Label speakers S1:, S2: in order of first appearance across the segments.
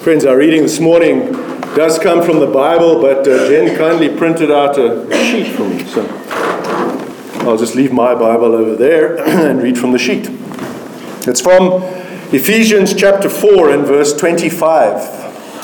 S1: Friends, our reading this morning does come from the Bible, but Jen kindly printed out a sheet for me. So I'll just leave my Bible over there and read from the sheet. It's from Ephesians chapter 4 and verse 25.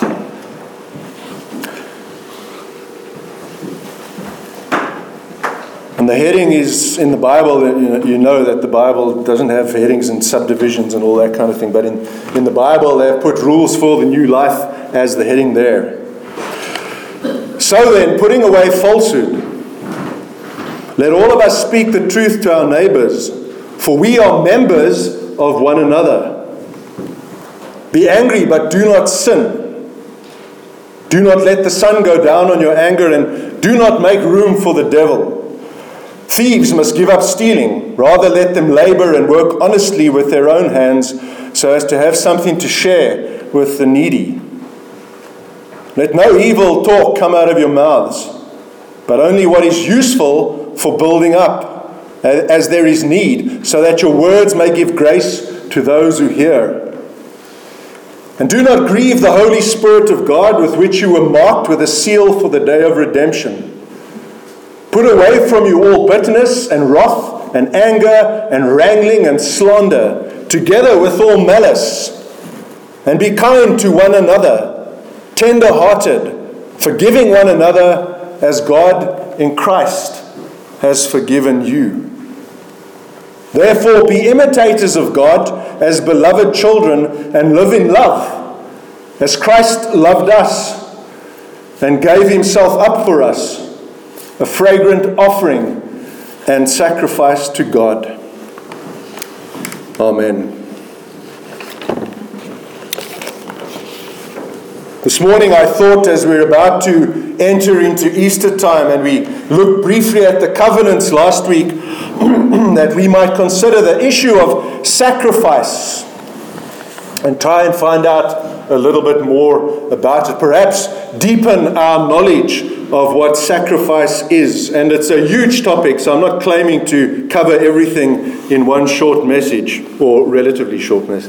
S1: And the heading is in the Bible, you know that the Bible doesn't have headings and subdivisions and all that kind of thing, but in the Bible they have put rules for the new life as the heading there. So then, putting away falsehood, let all of us speak the truth to our neighbors, for we are members of one another. Be angry, but do not sin. Do not let the sun go down on your anger, and do not make room for the devil. Thieves must give up stealing. Rather let them labor and work honestly with their own hands, so as to have something to share with the needy. Let no evil talk come out of your mouths, but only what is useful for building up, as there is need, so that your words may give grace to those who hear. And do not grieve the Holy Spirit of God, with which you were marked with a seal for the day of redemption. Put away from you all bitterness and wrath and anger and wrangling and slander, together with all malice. And be kind to one another, tender-hearted, forgiving one another as God in Christ has forgiven you. Therefore be imitators of God as beloved children, and live in love, as Christ loved us and gave himself up for us, a fragrant offering and sacrifice to God. Amen. This morning I thought, as we're about to enter into Easter time and we looked briefly at the covenants last week, that we might consider the issue of sacrifice and try and find out a little bit more about it. Perhaps deepen our knowledge of what sacrifice is. And it's a huge topic, so I'm not claiming to cover everything in one short message, or relatively short message.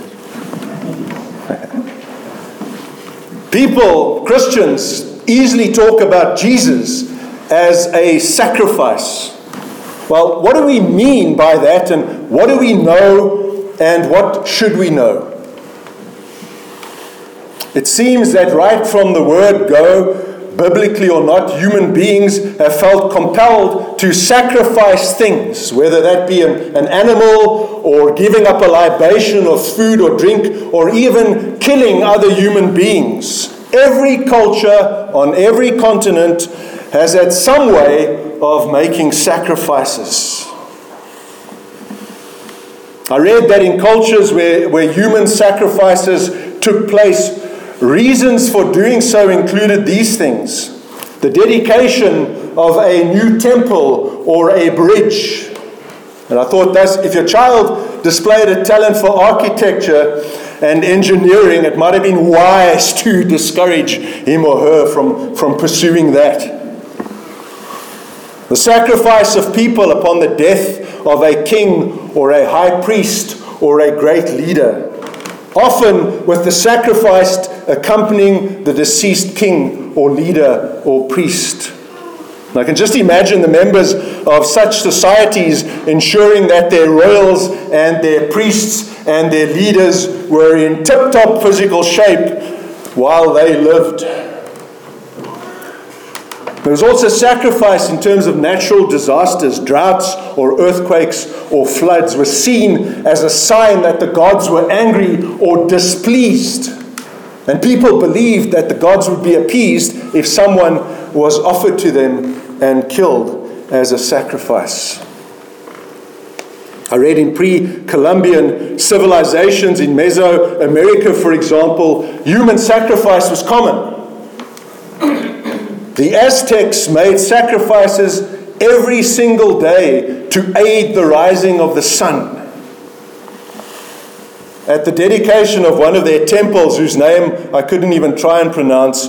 S1: People, Christians, easily talk about Jesus as a sacrifice. Well, what do we mean by that, and what do we know, and what should we know? It seems that right from the word go, biblically or not, human beings have felt compelled to sacrifice things, whether that be an animal, or giving up a libation of food or drink, or even killing other human beings. Every culture on every continent has had some way of making sacrifices. I read that in cultures where human sacrifices took place, reasons for doing so included these things: the dedication of a new temple or a bridge. And I thought, if your child displayed a talent for architecture and engineering, it might have been wise to discourage him or her from pursuing that. The sacrifice of people upon the death of a king or a high priest or a great leader, often with the sacrifice accompanying the deceased king or leader or priest. And I can just imagine the members of such societies ensuring that their royals and their priests and their leaders were in tip-top physical shape while they lived. There was also sacrifice in terms of natural disasters. Droughts or earthquakes or floods were seen as a sign that the gods were angry or displeased. And people believed that the gods would be appeased if someone was offered to them and killed as a sacrifice. I read in pre-Columbian civilizations in Mesoamerica, for example, human sacrifice was common. The Aztecs made sacrifices every single day to aid the rising of the sun. At the dedication of one of their temples, whose name I couldn't even try and pronounce,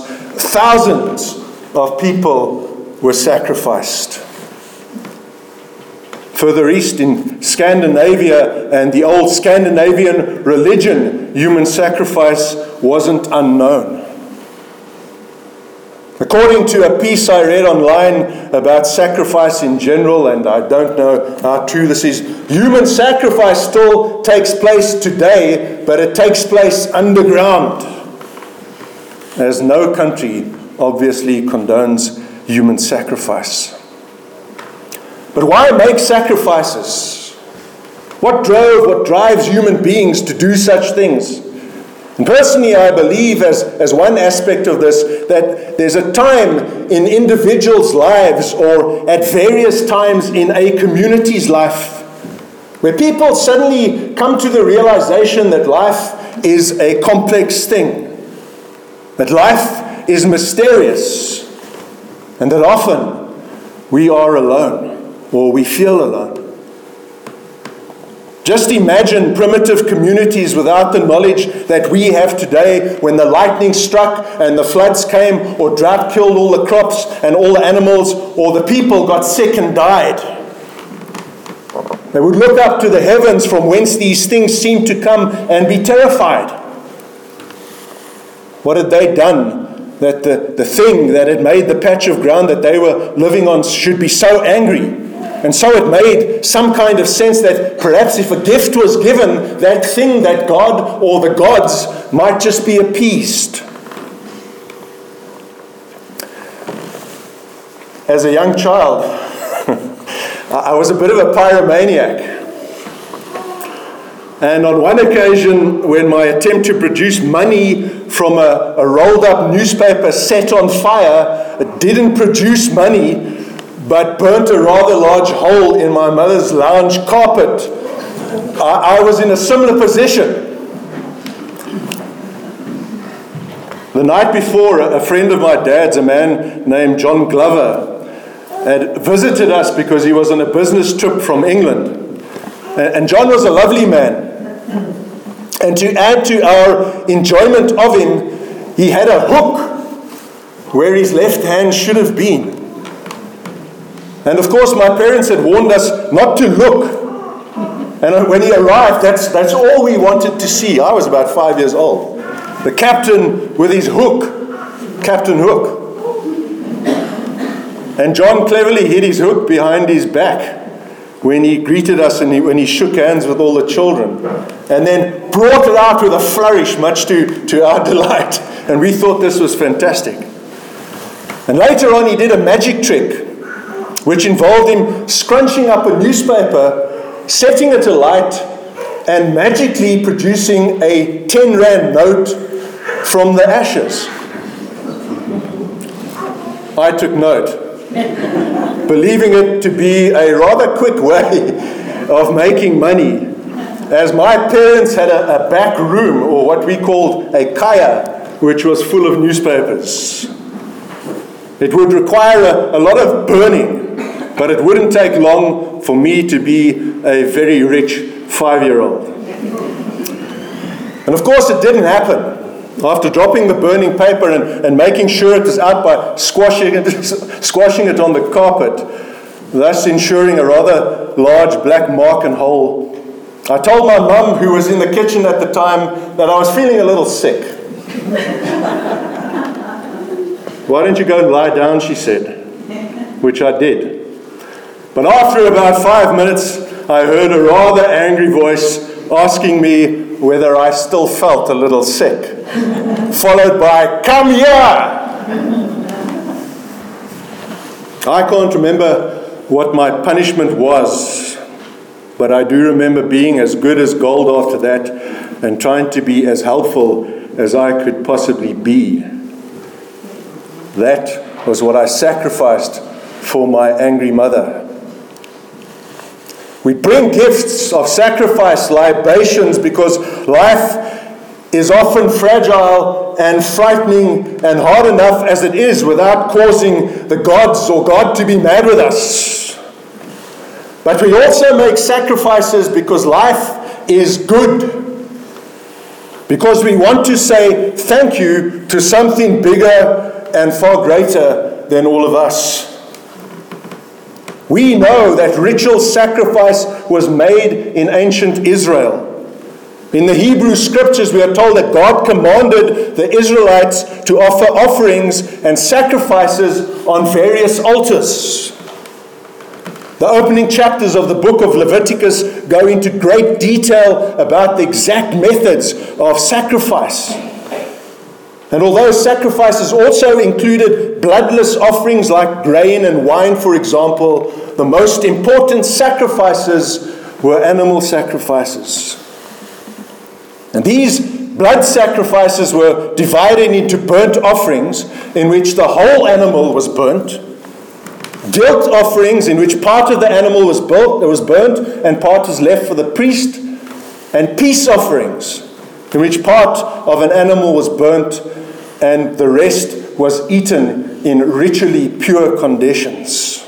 S1: thousands of people were sacrificed. Further east in Scandinavia and the old Scandinavian religion, human sacrifice wasn't unknown. According to a piece I read online about sacrifice in general, and I don't know how true this is, human sacrifice still takes place today, but it takes place underground, as no country obviously condones human sacrifice. But why make sacrifices? What drives human beings to do such things? And personally, I believe as one aspect of this, that there's a time in individuals' lives or at various times in a community's life where people suddenly come to the realization that life is a complex thing, that life is mysterious, and that often we are alone or we feel alone. Just imagine primitive communities without the knowledge that we have today, when the lightning struck and the floods came, or drought killed all the crops and all the animals, or the people got sick and died. They would look up to the heavens from whence these things seemed to come and be terrified. What had they done that the thing that had made the patch of ground that they were living on should be so angry? And so it made some kind of sense that perhaps if a gift was given, that thing, that God or the gods might just be appeased. As a young child, I was a bit of a pyromaniac. And on one occasion, when my attempt to produce money from a rolled up newspaper set on fire, it didn't produce money, but burnt a rather large hole in my mother's lounge carpet, I was in a similar position. The night before, a friend of my dad's, a man named John Glover, had visited us because he was on a business trip from England. And John was a lovely man. And to add to our enjoyment of him, he had a hook where his left hand should have been. And of course, my parents had warned us not to look. And when he arrived, that's all we wanted to see. I was about 5 years old. The captain with his hook, Captain Hook. And John cleverly hid his hook behind his back when he greeted us and when he shook hands with all the children. And then brought it out with a flourish, much to our delight. And we thought this was fantastic. And later on, he did a magic trick, which involved him scrunching up a newspaper, setting it alight, and magically producing a 10 Rand note from the ashes. I took note, believing it to be a rather quick way of making money, as my parents had a back room, or what we called a kaya, which was full of newspapers. It would require a lot of burning, but it wouldn't take long for me to be a very rich 5-year-old. And of course it didn't happen. After dropping the burning paper and making sure it was out by squashing it on the carpet, thus ensuring a rather large black mark and hole, I told my mum, who was in the kitchen at the time, that I was feeling a little sick. "Why don't you go and lie down," she said, which I did. But after about 5 minutes, I heard a rather angry voice asking me whether I still felt a little sick, followed by, "Come here!" I can't remember what my punishment was, but I do remember being as good as gold after that and trying to be as helpful as I could possibly be. That was what I sacrificed for my angry mother. We bring gifts of sacrifice, libations, because life is often fragile and frightening and hard enough as it is without causing the gods or God to be mad with us. But we also make sacrifices because life is good. Because we want to say thank you to something bigger and far greater than all of us. We know that ritual sacrifice was made in ancient Israel. In the Hebrew scriptures, we are told that God commanded the Israelites to offer offerings and sacrifices on various altars. The opening chapters of the book of Leviticus go into great detail about the exact methods of sacrifice. And although sacrifices also included bloodless offerings like grain and wine, for example, the most important sacrifices were animal sacrifices. And these blood sacrifices were divided into burnt offerings, in which the whole animal was burnt, guilt offerings, in which part of the animal was burnt and part was left for the priest, and peace offerings, in which part of an animal was burnt and the rest was eaten in ritually pure conditions.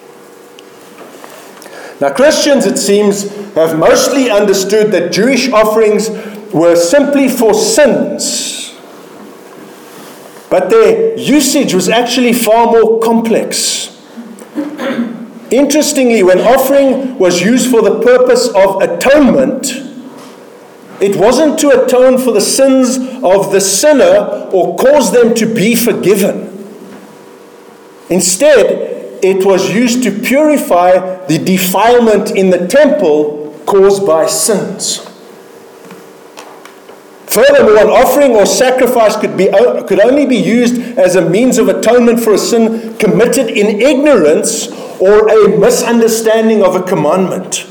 S1: Now, Christians, it seems, have mostly understood that Jewish offerings were simply for sins. But their usage was actually far more complex. Interestingly, when offering was used for the purpose of atonement, it wasn't to atone for the sins of the sinner or cause them to be forgiven. Instead, it was used to purify the defilement in the temple caused by sins. Furthermore, an offering or sacrifice could only be used as a means of atonement for a sin committed in ignorance or a misunderstanding of a commandment.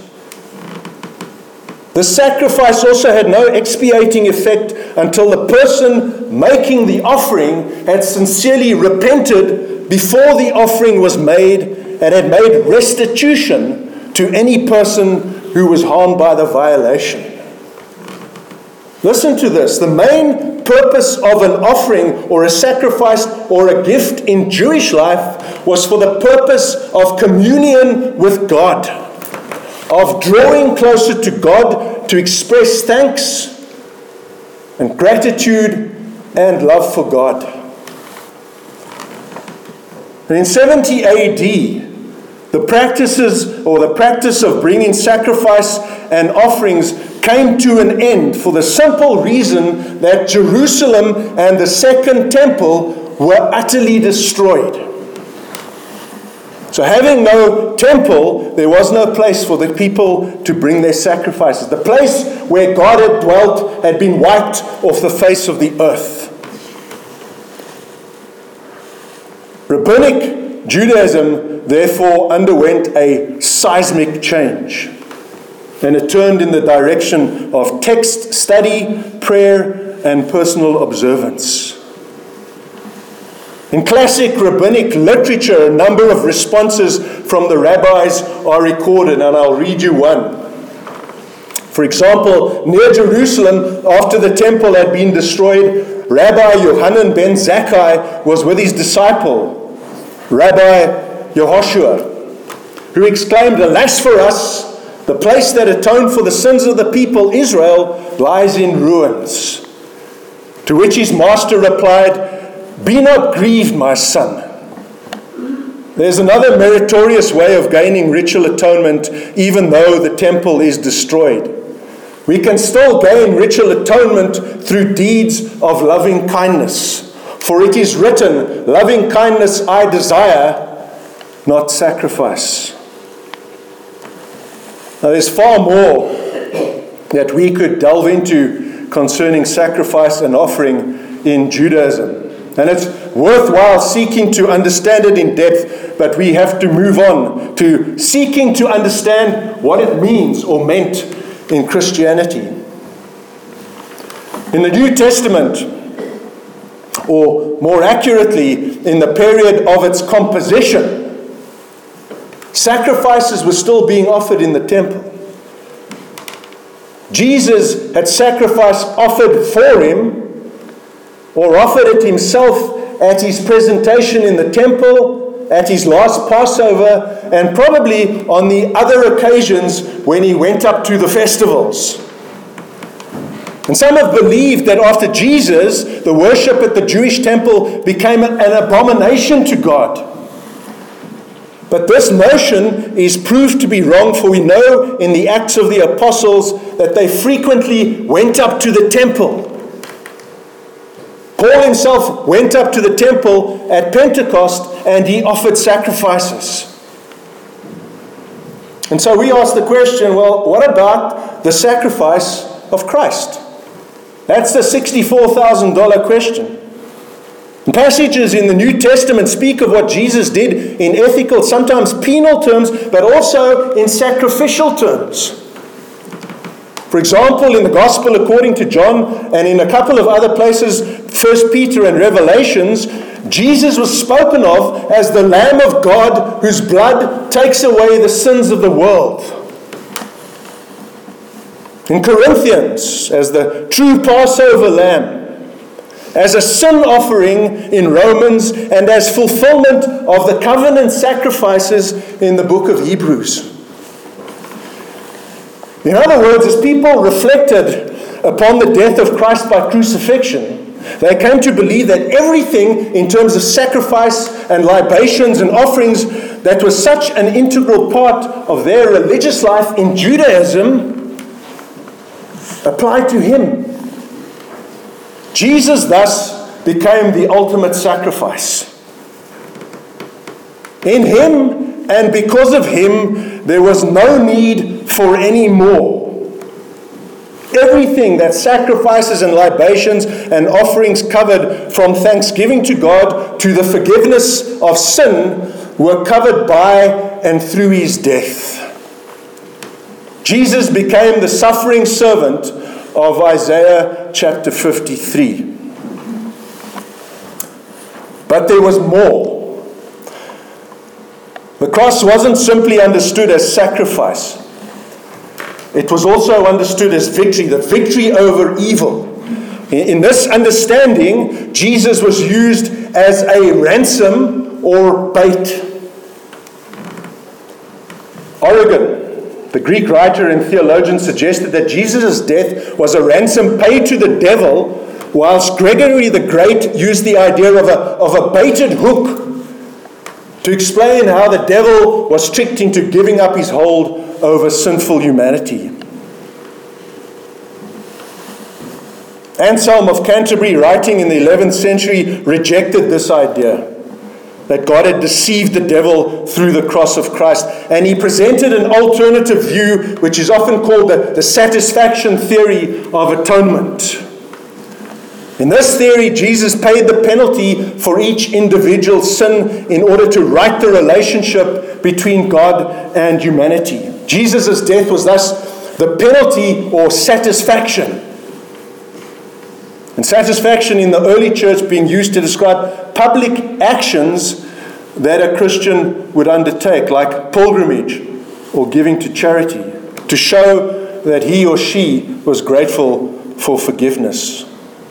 S1: The sacrifice also had no expiating effect until the person making the offering had sincerely repented before the offering was made and had made restitution to any person who was harmed by the violation. Listen to this. The main purpose of an offering or a sacrifice or a gift in Jewish life was for the purpose of communion with God, of drawing closer to God to express thanks and gratitude and love for God. And in 70 AD, the practice of bringing sacrifice and offerings came to an end for the simple reason that Jerusalem and the Second Temple were utterly destroyed. So having no temple, there was no place for the people to bring their sacrifices. The place where God had dwelt had been wiped off the face of the earth. Rabbinic Judaism therefore underwent a seismic change. And it turned in the direction of text study, prayer, and personal observance. In classic rabbinic literature, a number of responses from the rabbis are recorded, and I'll read you one. For example, near Jerusalem, after the temple had been destroyed, Rabbi Yohanan ben Zakkai was with his disciple, Rabbi Yehoshua, who exclaimed, "Alas for us! The place that atoned for the sins of the people Israel lies in ruins." To which his master replied, "Be not grieved, my son. There's another meritorious way of gaining ritual atonement, even though the temple is destroyed. We can still gain ritual atonement through deeds of loving kindness. For it is written, loving kindness I desire, not sacrifice." Now, there's far more that we could delve into concerning sacrifice and offering in Judaism. And it's worthwhile seeking to understand it in depth, but we have to move on to seeking to understand what it means or meant in Christianity. In the New Testament, or more accurately, in the period of its composition, sacrifices were still being offered in the temple. Jesus had sacrifice offered for him, or offered it himself at his presentation in the temple, at his last Passover, and probably on the other occasions when he went up to the festivals. And some have believed that after Jesus, the worship at the Jewish temple became an abomination to God. But this notion is proved to be wrong, for we know in the Acts of the Apostles that they frequently went up to the temple. Paul himself went up to the temple at Pentecost and he offered sacrifices. And so we ask the question, well, what about the sacrifice of Christ? That's the $64,000 question. And passages in the New Testament speak of what Jesus did in ethical, sometimes penal terms, but also in sacrificial terms. For example, in the Gospel according to John and in a couple of other places, 1 Peter and Revelations, Jesus was spoken of as the Lamb of God whose blood takes away the sins of the world. In Corinthians, as the true Passover lamb, as a sin offering in Romans, and as fulfillment of the covenant sacrifices in the book of Hebrews. In other words, as people reflected upon the death of Christ by crucifixion, they came to believe that everything in terms of sacrifice and libations and offerings that was such an integral part of their religious life in Judaism applied to him. Jesus thus became the ultimate sacrifice. In him and because of him, there was no need for any more. Everything that sacrifices and libations and offerings covered, from thanksgiving to God to the forgiveness of sin, were covered by and through his death. Jesus became the suffering servant of Isaiah chapter 53. But there was more. The cross wasn't simply understood as sacrifice. It was also understood as victory, the victory over evil. In this understanding, Jesus was used as a ransom or bait. Origen, the Greek writer and theologian, suggested that Jesus' death was a ransom paid to the devil, whilst Gregory the Great used the idea of a baited hook to explain how the devil was tricked into giving up his hold over sinful humanity. Anselm of Canterbury, writing in the 11th century, rejected this idea that God had deceived the devil through the cross of Christ. And he presented an alternative view, which is often called the satisfaction theory of atonement. In this theory, Jesus paid the penalty for each individual sin in order to right the relationship between God and humanity. Jesus' death was thus the penalty or satisfaction. And satisfaction in the early church being used to describe public actions that a Christian would undertake, like pilgrimage or giving to charity, to show that he or she was grateful for forgiveness.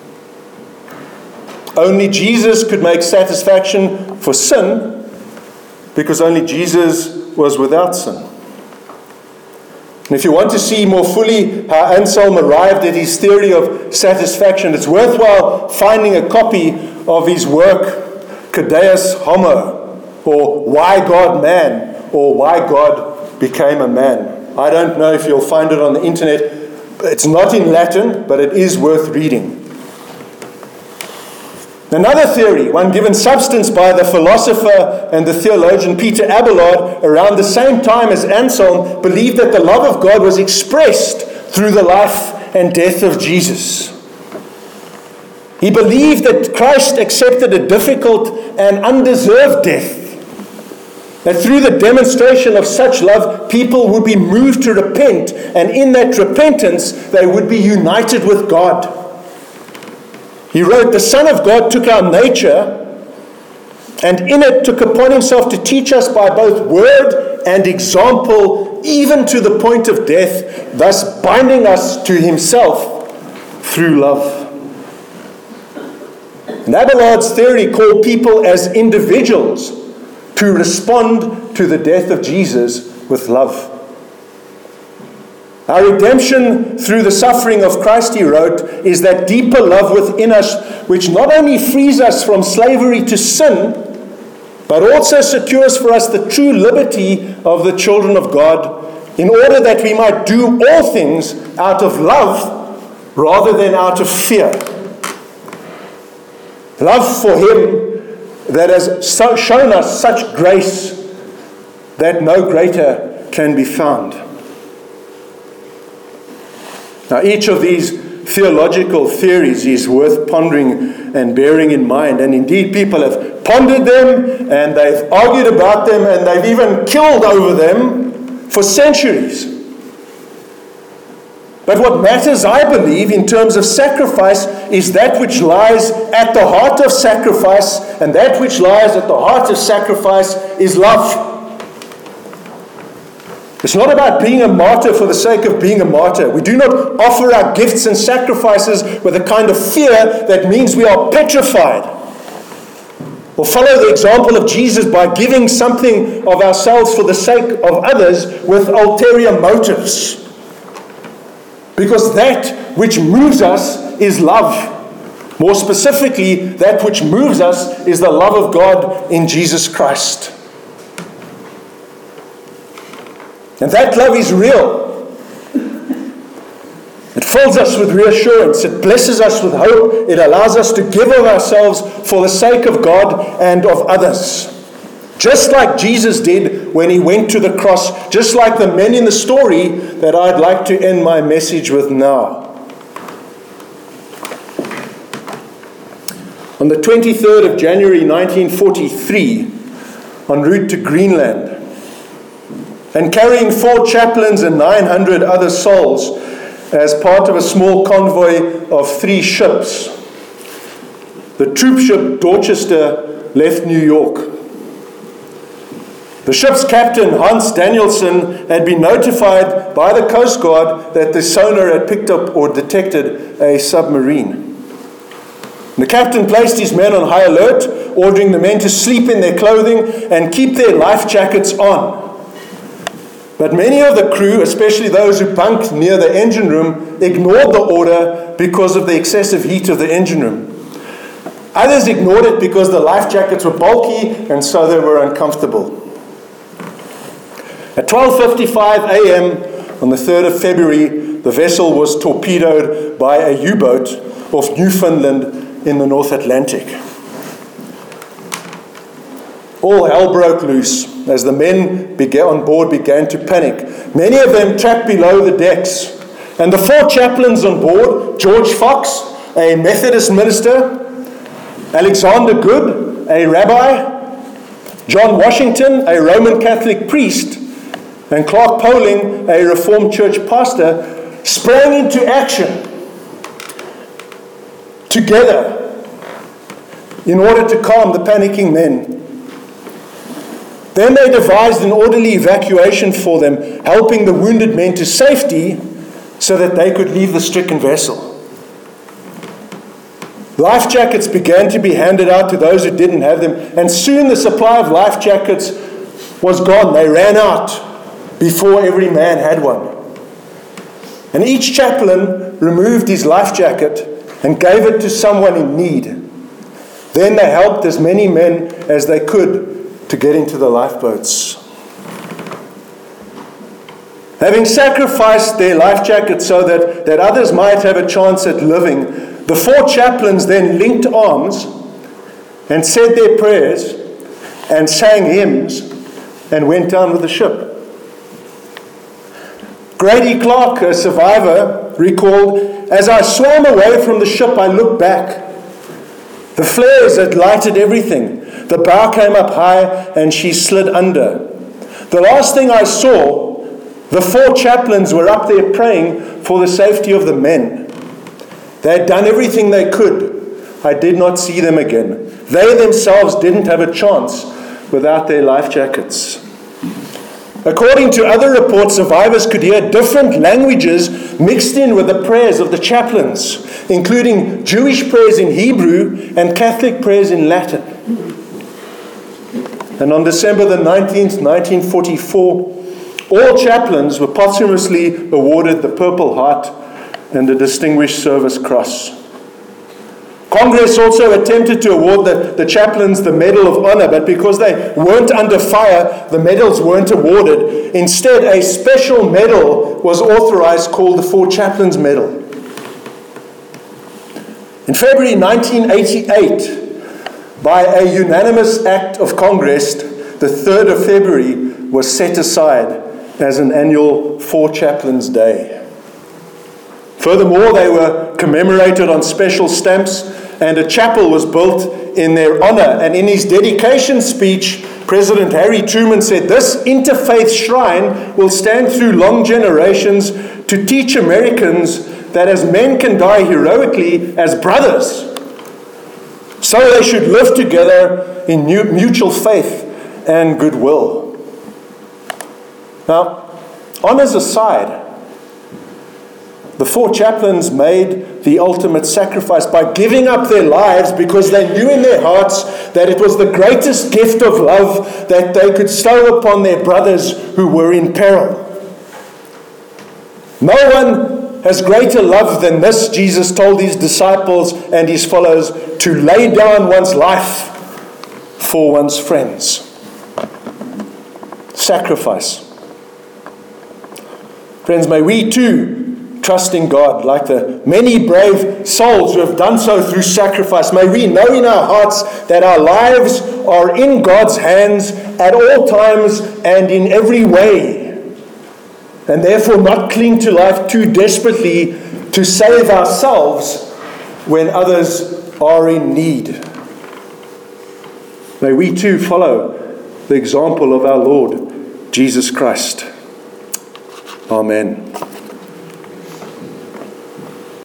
S1: Only Jesus could make satisfaction for sin, because only Jesus was without sin. And if you want to see more fully how Anselm arrived at his theory of satisfaction, it's worthwhile finding a copy of his work, Cadeus Homo, or Why God Man, or Why God Became a Man. I don't know if you'll find it on the internet. It's not in Latin, but it is worth reading. Another theory, one given substance by the philosopher and the theologian Peter Abelard around the same time as Anselm, believed that the love of God was expressed through the life and death of Jesus. He believed that Christ accepted a difficult and undeserved death. That through the demonstration of such love, people would be moved to repent, and in that repentance, they would be united with God. He wrote, "The Son of God took our nature, and in it took upon himself to teach us by both word and example, even to the point of death, thus binding us to himself through love." And Abelard's theory called people as individuals to respond to the death of Jesus with love. Our redemption through the suffering of Christ, he wrote, is that deeper love within us, which not only frees us from slavery to sin, but also secures for us the true liberty of the children of God, in order that we might do all things out of love rather than out of fear. Love for Him that has shown us such grace that no greater can be found. Now, each of these theological theories is worth pondering and bearing in mind. And indeed, people have pondered them, and they've argued about them, and they've even killed over them for centuries. But what matters, I believe, in terms of sacrifice is that which lies at the heart of sacrifice, and that which lies at the heart of sacrifice is love. It's not about being a martyr for the sake of being a martyr. We do not offer our gifts and sacrifices with a kind of fear that means we are petrified. Or follow the example of Jesus by giving something of ourselves for the sake of others with ulterior motives. Because that which moves us is love. More specifically, that which moves us is the love of God in Jesus Christ. And that love is real. It fills us with reassurance. It blesses us with hope. It allows us to give of ourselves for the sake of God and of others. Just like Jesus did when He went to the cross. Just like the men in the story that I'd like to end my message with now. On the 23rd of January 1943, en route to Greenland, and carrying 4 chaplains and 900 other souls as part of a small convoy of 3 ships, the troop ship Dorchester left New York. The ship's captain, Hans Danielson, had been notified by the Coast Guard that the sonar had picked up or detected a submarine. The captain placed his men on high alert, ordering the men to sleep in their clothing and keep their life jackets on. But many of the crew, especially those who bunked near the engine room, ignored the order because of the excessive heat of the engine room. Others ignored it because the life jackets were bulky and so they were uncomfortable. At 12:55 a.m. on the 3rd of February, the vessel was torpedoed by a U-boat off Newfoundland in the North Atlantic. All hell broke loose as the men on board began to panic. Many of them trapped below the decks. And the 4 chaplains on board, George Fox, a Methodist minister, Alexander Good, a rabbi, John Washington, a Roman Catholic priest, and Clark Poling, a Reformed Church pastor, sprang into action together in order to calm the panicking men. Then they devised an orderly evacuation for them, helping the wounded men to safety so that they could leave the stricken vessel. Life jackets began to be handed out to those who didn't have them, and soon the supply of life jackets was gone. They ran out before every man had one. And each chaplain removed his life jacket and gave it to someone in need. Then they helped as many men as they could to get into the lifeboats. Having sacrificed their life jackets so that others might have a chance at living, the 4 chaplains then linked arms and said their prayers and sang hymns and went down with the ship. Grady Clark, a survivor, recalled, "As I swam away from the ship, I looked back. The flares had lighted everything. The bow came up high and she slid under. The last thing I saw, the 4 chaplains were up there praying for the safety of the men. They had done everything they could. I did not see them again. They themselves didn't have a chance without their life jackets." According to other reports, survivors could hear different languages mixed in with the prayers of the chaplains, including Jewish prayers in Hebrew and Catholic prayers in Latin. And on December the 19th, 1944, all chaplains were posthumously awarded the Purple Heart and the Distinguished Service Cross. Congress also attempted to award the chaplains the Medal of Honor, but because they weren't under fire, the medals weren't awarded. Instead, a special medal was authorized called the Four Chaplains Medal. In February 1988, by a unanimous act of Congress, the 3rd of February was set aside as an annual Four Chaplains Day. Furthermore, they were commemorated on special stamps, and a chapel was built in their honor. And in his dedication speech, President Harry Truman said, "This interfaith shrine will stand through long generations to teach Americans that as men can die heroically as brothers, so they should live together in mutual faith and goodwill." Now, honors aside, the four chaplains made the ultimate sacrifice by giving up their lives because they knew in their hearts that it was the greatest gift of love that they could bestow upon their brothers who were in peril. No one has greater love than this, Jesus told his disciples and his followers, to lay down one's life for one's friends. Sacrifice. Friends, may we too trust in God like the many brave souls who have done so through sacrifice. May we know in our hearts that our lives are in God's hands at all times and in every way, and therefore not cling to life too desperately to save ourselves when others are in need. May we too follow the example of our Lord Jesus Christ. Amen.